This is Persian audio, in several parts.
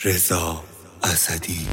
رضا اسدی.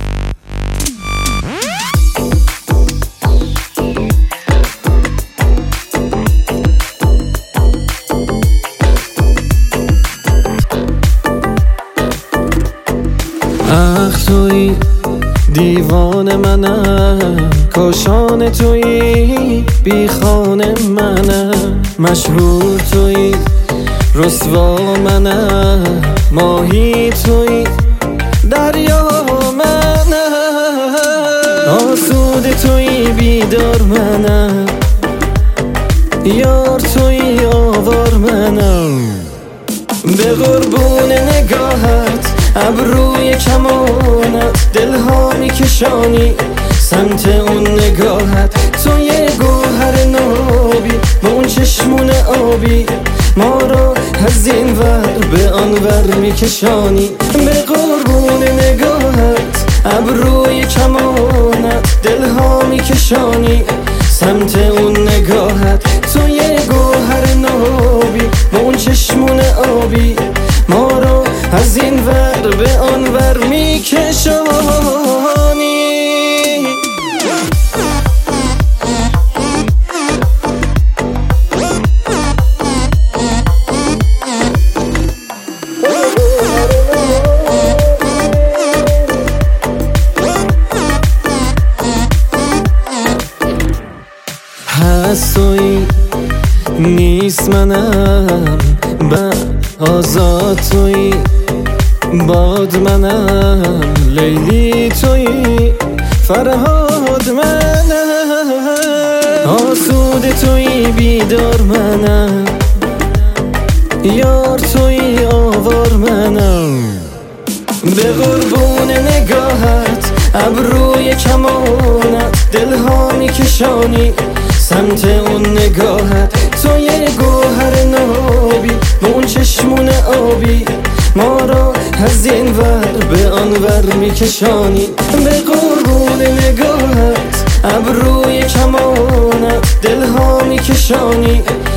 اخ تویی دیوان منم، کاشان تویی بی خانه منم، مشهور تویی رسوا منم، ماهی تویی دریا منم، آسوده تویی بیدار منم، یار تویی آوار منم. به قربون نگاهت ابروی کمانت دلها میکشانی، سمت اون نگاهت تو یه گوهر نابی با اون چشمون آبی ما رو از این ور به آن ور میکشانی. به قربون نگاهت ابروی کمانت دلها میکشانی، سمت اون نگاهت تو یه گوهر نابی با اون چشمون آبی ما رو از این ور به آن ور میکشانی. هست تویی نیست منم، آزاد تویی باد منم، لیلی تویی فرهاد منم، آسوده تویی بیدار منم، یار تویی آوار منم. به قربون نگاهت ابروی کمانت دلها میکشانی، سمت اون نگاهت تو یه گوهر نابی با اون چشمون آبی ما رو از این ور به آن ور میکشانی. به قربون نگاهت ابروی کمانت دلها میکشانی،